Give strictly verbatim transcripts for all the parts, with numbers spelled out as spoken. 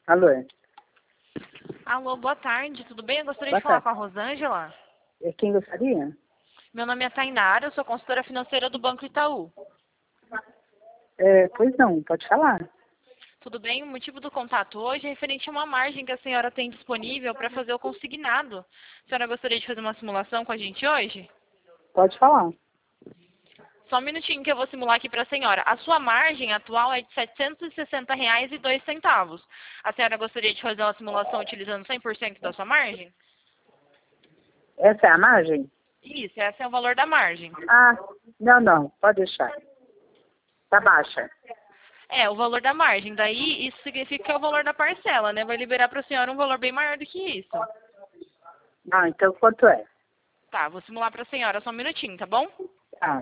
Alô? Alô, boa tarde, tudo bem? Eu gostaria Boa de falar tarde. com a Rosângela. É quem gostaria? Meu nome é Tainara, eu sou consultora financeira do Banco Itaú. É, pois não, pode falar. Tudo bem? O motivo do contato hoje é referente a uma margem que a senhora tem disponível para fazer o consignado. A senhora gostaria de fazer uma simulação com a gente hoje? Pode falar. Só um minutinho que eu vou simular aqui para a senhora. A sua margem atual é de setecentos e sessenta reais e dois centavos. A senhora gostaria de fazer uma simulação utilizando cem por cento da sua margem? Essa é a margem? Isso, esse é o valor da margem. Ah, não, não, pode deixar. Tá baixa. É, o valor da margem. Daí, isso significa que é o valor da parcela, né? Vai liberar para a senhora um valor bem maior do que isso. Ah, então quanto é? Tá, vou simular para a senhora só um minutinho, tá bom? Ah,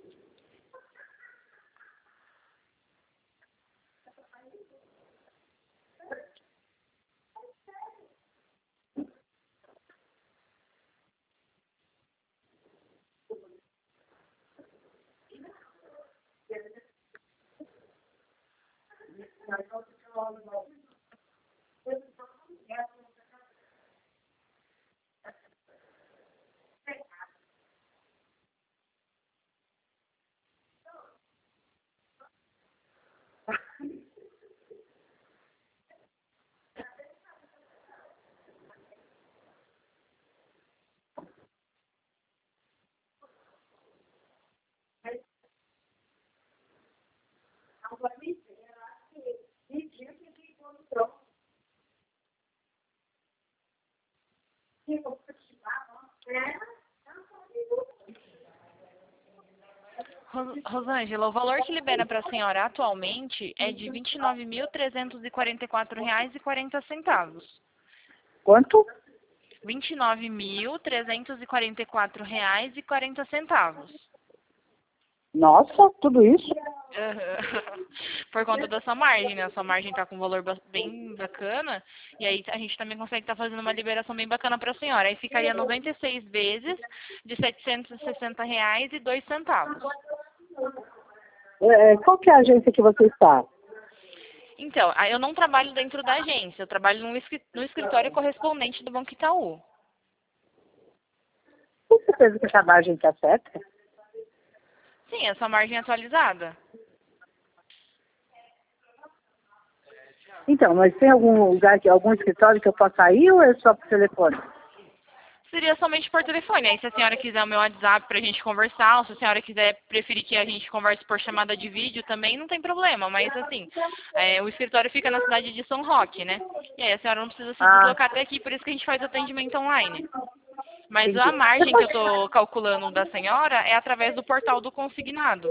Ros- Rosângela, o valor que libera para a senhora atualmente é de vinte e nove mil trezentos e quarenta e quatro reais e quarenta centavos. quanto? vinte e nove mil trezentos e quarenta e quatro reais e quarenta centavos. Nossa, tudo isso? Aham. Por conta da sua margem, né? A sua margem tá com um valor ba- bem bacana. E aí a gente também consegue estar fazendo uma liberação bem bacana para a senhora. Aí ficaria noventa e seis vezes de setecentos e sessenta reais e dois centavos. É, qual que é a agência que você está? Então, aí eu não trabalho dentro da agência, eu trabalho no escri- no escritório correspondente do Banco Itaú. Com certeza que essa margem está certa? Sim, essa margem é atualizada. Então, mas tem algum lugar, que- algum escritório que eu possa ir ou é só por telefone? Seria somente por telefone. Aí se a senhora quiser o meu WhatsApp pra gente conversar, ou se a senhora quiser preferir que a gente converse por chamada de vídeo também, não tem problema. Mas assim, é, o escritório fica na cidade de São Roque, né? E aí a senhora não precisa se Ah, deslocar até aqui, por isso que a gente faz atendimento online. Mas entendi. a Você margem que eu pode, tô calculando da senhora é através do portal do consignado.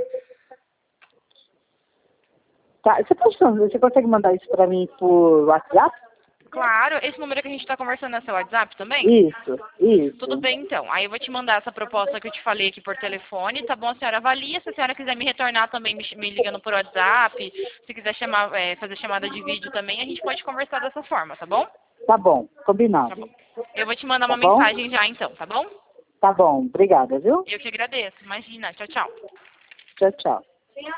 tá, você, pode, você consegue mandar isso para mim por WhatsApp? Claro, esse número que a gente está conversando é seu WhatsApp também? Isso, Tudo isso. bem, então. Aí eu vou te mandar essa proposta que eu te falei aqui por telefone, tá bom? A senhora avalia. Se a senhora quiser me retornar também, me, me ligando por WhatsApp, se quiser chamar, é, fazer chamada de vídeo também, a gente pode conversar dessa forma, tá bom? Tá bom, Tá combinado. bom. Eu vou te mandar Tá uma bom? mensagem já, então, tá bom? Tá bom, obrigada, viu? Eu que agradeço. Imagina. Tchau, tchau. Tchau, tchau.